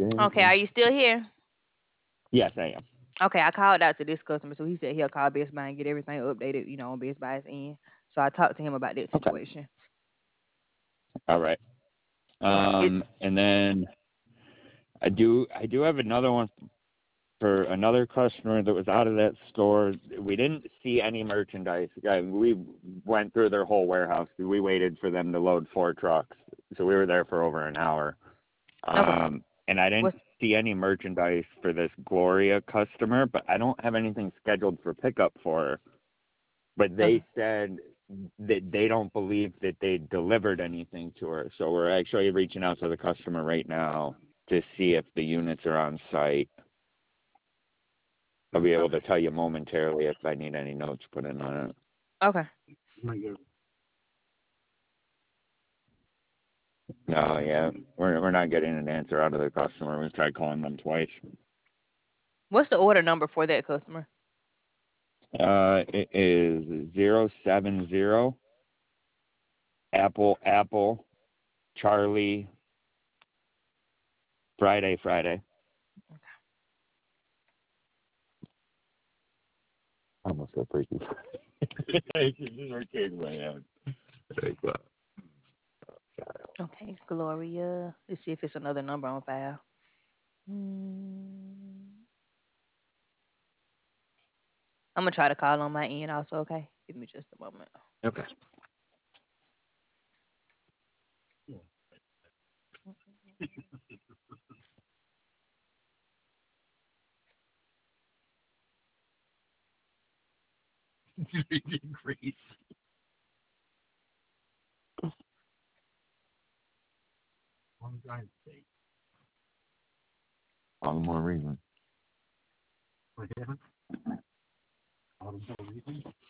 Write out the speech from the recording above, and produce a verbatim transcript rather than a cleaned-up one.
Okay, are you still here? Yes, I am. Okay, I called out to this customer, so he said he'll call Best Buy and get everything updated, you know, on Best Buy's end. So I talked to him about that Okay. situation. All right. It, Um, and then I do I do have another one for another customer that was out of that store. We didn't see any merchandise. Uh, We went through their whole warehouse. We waited for them to load four trucks, so we were there for over an hour. okay. Um, and I didn't What's see any merchandise for this Gloria customer, but I don't have anything scheduled for pickup for her. But okay? they said that they don't believe that they delivered anything to her. So we're actually reaching out to the customer right now to see if the units are on site. I'll be able Okay. to tell you momentarily if I need any notes put in on it. Okay. No, yeah, we're we're not getting an answer out of the customer. We've tried calling them twice. What's the order number for that customer? Uh, it is zero seven zero Apple Apple Charlie Friday Friday. I almost got freaky. I just arcade my head. Like, wow. Okay, Gloria. Let's see if it's another number on file. Hmm. I'm gonna try to call on my end also. Okay, give me just a moment. Okay. Great. All the more reason.